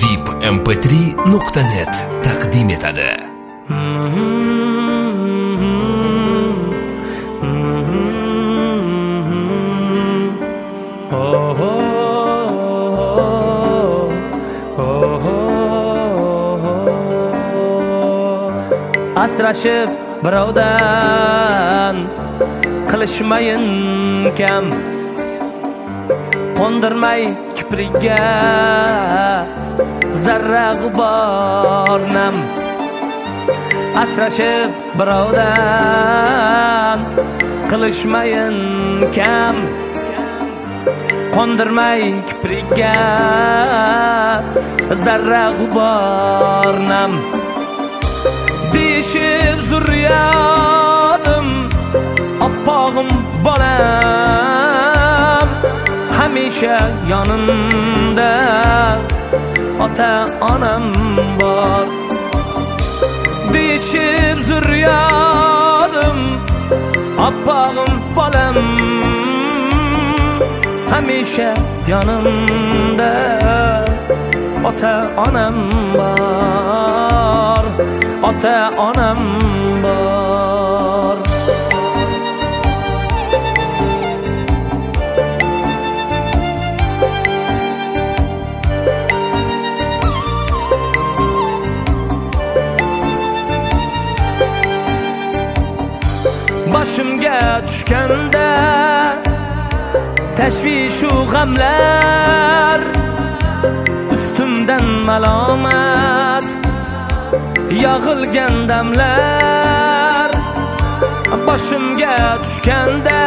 vipmp3.net taqdim etadi. Asrashib birovdan qilishmayin kam, qo'ndirmay kiprikka zarra g'ubor nam. Asrashib birovdan qilishmayin kam, qo'ndirmay kiprikka zarra g'ubor nam. Beshib zurriyotim oppog'im bolam, hamisha yonimda ota onam bor. Beshib zurriyotim oppog'im bolam, hamisha yonimda ota onam bor, ota onam bor. Boshimga tushganda tashvishu g'amlar, ustimdan malomat yog'ilgan damlar. Boshimga tushganda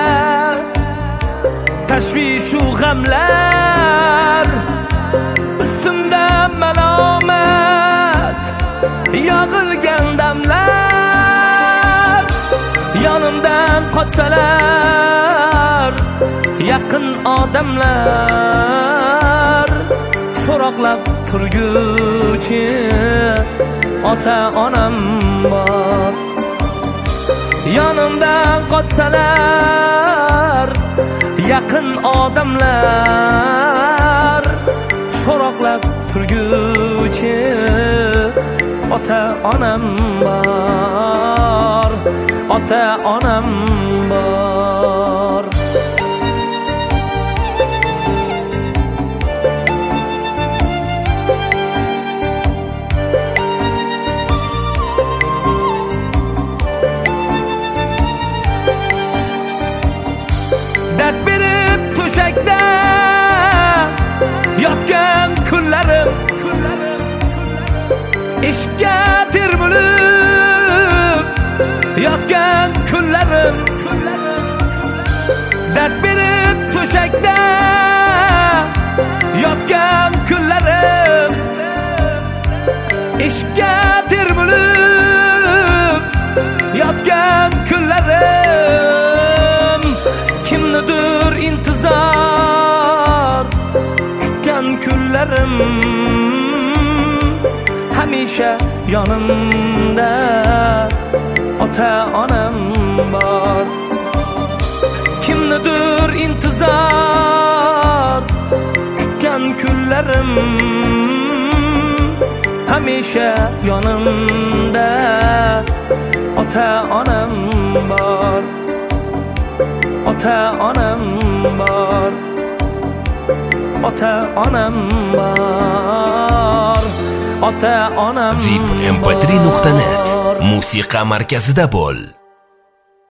tashvishu g'amlar, ustimdan malomat yog'ilgan damlar. Yonimdan qochsalar yaqin odamlar, so'roqlab turguchi ota onam bor. Yonimdan qochsalar yaqin odamlar, so'roqlab turguchi ota onam bor, ota onam bor. Dard berib to'shakda yotgan kunlarim, ishga termulib yotgan kunlarim. Dard berib to'shakda yotgan kunlarim, ishga termulib yotgan kunlarim. Kimnidir intizor kutgan kunlarim, hamisha yonimda ota onam bor. Kimnidir intizor kutgan kunlarim, hamisha yonimda ota onam bor, ota onam bor, ota onam bor, ota onam bor. vipmp3.net musiqa markazida bo'l.